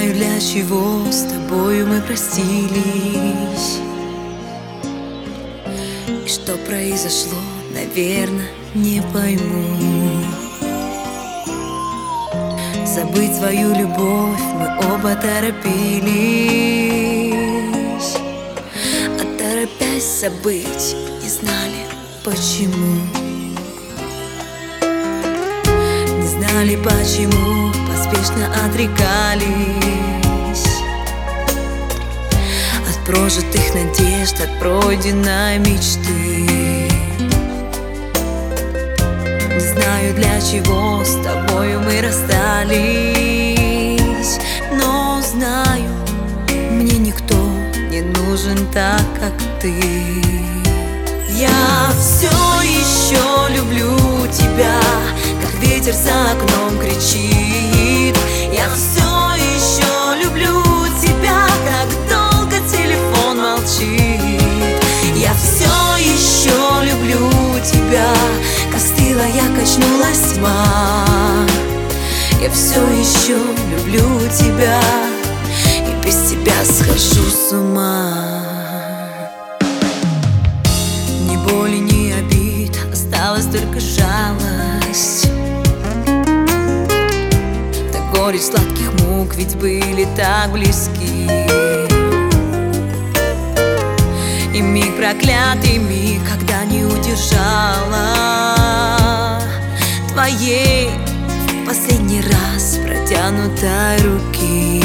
знаю, для чего с тобою мы простились, и что произошло, наверное, не пойму. Забыть свою любовь мы оба торопились, а торопясь забыть, не знали почему. Не знали почему, поспешно отрекались от прожитых надежд, от пройденной мечты. Не знаю, для чего с тобою мы расстались, но знаю, мне никто не нужен так, как ты. Я все еще люблю тебя, как ветер за окном кричит. Я все еще люблю тебя, как долго телефон молчит. Я все еще люблю тебя, костыла я, качнулась тьма. Я все еще люблю тебя, и без тебя схожу с ума. Ни боли, ни обид, осталась только жалость. Да горечь сладких мук, ведь были так близки. И миг, проклятый миг, когда не удержала твоей в последний раз протянутой руки.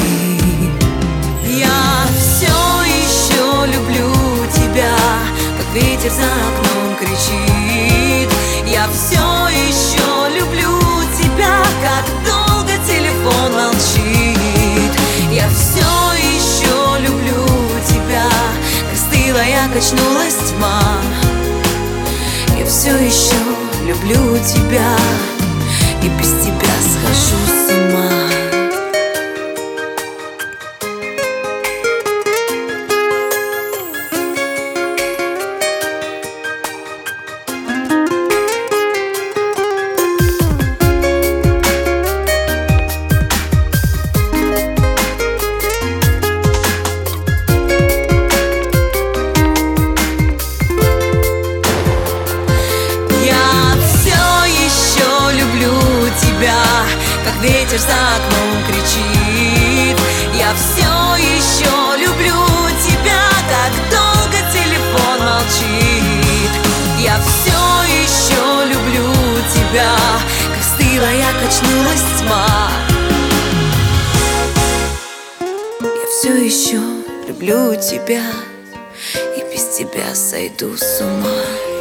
Я все еще люблю тебя, как ветер за окном кричит. Я все еще люблю тебя, как долго телефон молчит. Я все еще люблю тебя, как стыла я, качнулась тьма. Я все еще люблю тебя, и без тебя схожу с ума. Как ветер за окном кричит. Я все еще люблю тебя, как долго телефон молчит. Я все еще люблю тебя, как стыла я, качнулась тьма. Я все еще люблю тебя, и без тебя сойду с ума.